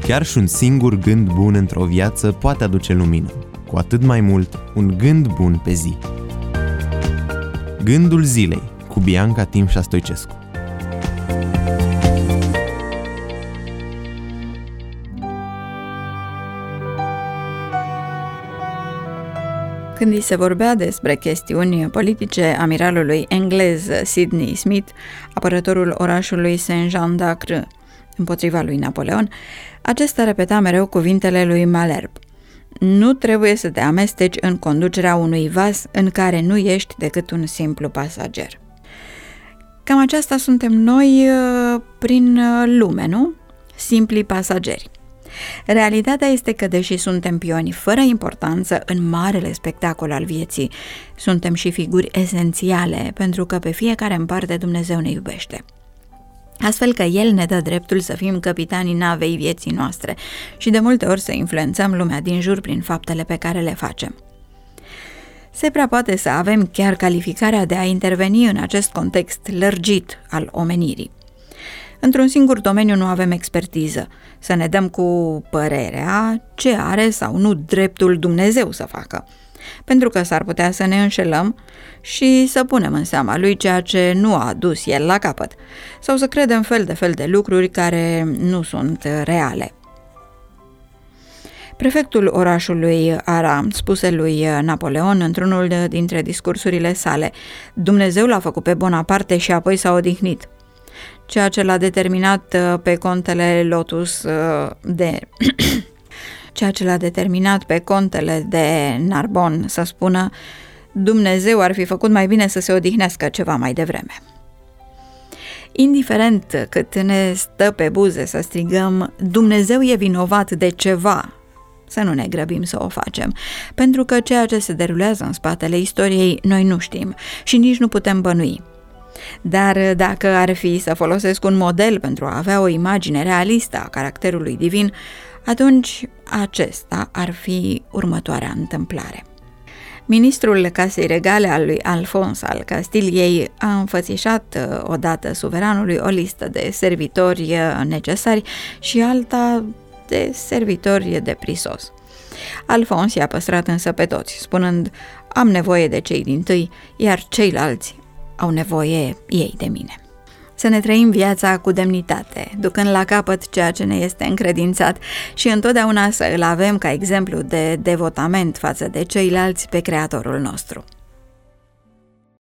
Chiar și un singur gând bun într-o viață poate aduce lumină, cu atât mai mult un gând bun pe zi. Gândul zilei, cu Bianca Timșa Stoicescu. Când îi se vorbea despre chestiuni politice amiralului englez Sidney Smith, apărătorul orașului Saint-Jean-d'Acre împotriva lui Napoleon, acesta repeta mereu cuvintele lui Malherbe: nu trebuie să te amesteci în conducerea unui vas în care nu ești decât un simplu pasager. Cam aceasta suntem noi prin lume, nu? Simpli pasageri. Realitatea este că, deși suntem pioni fără importanță în marele spectacol al vieții, suntem și figuri esențiale, pentru că pe fiecare în parte Dumnezeu ne iubește. Astfel că El ne dă dreptul să fim capitanii navei vieții noastre și de multe ori să influențăm lumea din jur prin faptele pe care le facem. Se prea poate să avem chiar calificarea de a interveni în acest context lărgit al omenirii. Într-un singur domeniu nu avem expertiză, să ne dăm cu părerea ce are sau nu dreptul Dumnezeu să facă, pentru că s-ar putea să ne înșelăm și să punem în seama lui ceea ce nu a dus el la capăt, sau să credem fel de fel de lucruri care nu sunt reale. Prefectul orașului Arras spuse lui Napoleon într-unul dintre discursurile sale: Dumnezeu l-a făcut pe Bonaparte și apoi s-a odihnit. Ceea ce l-a determinat pe contele de Narbonne să spună: Dumnezeu ar fi făcut mai bine să se odihnească ceva mai devreme. Indiferent cât ne stă pe buze să strigăm Dumnezeu e vinovat de ceva, să nu ne grăbim să o facem, pentru că ceea ce se derulează în spatele istoriei noi nu știm și nici nu putem bănui. Dar dacă ar fi să folosesc un model pentru a avea o imagine realistă a caracterului divin, atunci acesta ar fi următoarea întâmplare. Ministrul Casei Regale al lui Alfons al Castiliei a înfățișat odată suveranului o listă de servitori necesari și alta de servitori de prisos. Alfons i-a păstrat însă pe toți, spunând: am nevoie de cei dintâi, iar ceilalți au nevoie ei de mine. Să ne trăim viața cu demnitate, ducând la capăt ceea ce ne este încredințat și întotdeauna să îl avem ca exemplu de devotament față de ceilalți pe Creatorul nostru.